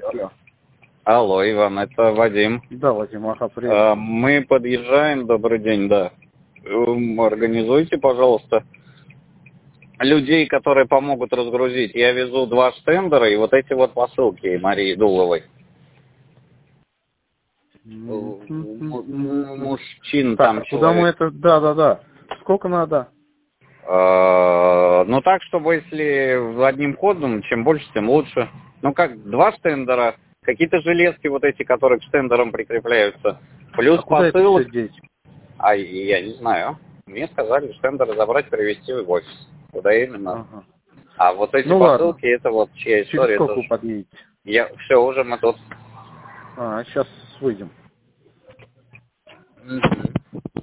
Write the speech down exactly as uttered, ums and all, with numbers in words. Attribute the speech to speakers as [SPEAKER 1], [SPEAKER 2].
[SPEAKER 1] Алло.
[SPEAKER 2] Алло, Иван, это Вадим.
[SPEAKER 1] Да, Вадим, ага, привет.
[SPEAKER 2] А, мы подъезжаем, добрый день, да. М, Организуйте, пожалуйста, людей, которые помогут разгрузить. Я везу два штендера и вот эти вот посылки Марии Дуловой. М, Мужчин
[SPEAKER 1] Так,
[SPEAKER 2] там
[SPEAKER 1] а куда мы
[SPEAKER 2] человек.
[SPEAKER 1] это... Да, да, да. Сколько надо?
[SPEAKER 2] А, Ну так, чтобы если одним ходом, чем больше, тем лучше. Ну как, два штендера, какие-то железки вот эти, которые к штендерам прикрепляются, плюс
[SPEAKER 1] А куда это
[SPEAKER 2] посылок.
[SPEAKER 1] все деть?
[SPEAKER 2] А я не знаю. Мне сказали штендеры забрать, привезти в офис. Куда именно?
[SPEAKER 1] Ага.
[SPEAKER 2] А вот эти
[SPEAKER 1] Ну ладно.
[SPEAKER 2] посылки, это вот чья
[SPEAKER 1] Через
[SPEAKER 2] история.
[SPEAKER 1] сколько
[SPEAKER 2] Это
[SPEAKER 1] вы
[SPEAKER 2] ж-
[SPEAKER 1] подъедете?
[SPEAKER 2] Я все уже мы тут.
[SPEAKER 1] А, сейчас выйдем.
[SPEAKER 2] Мгм.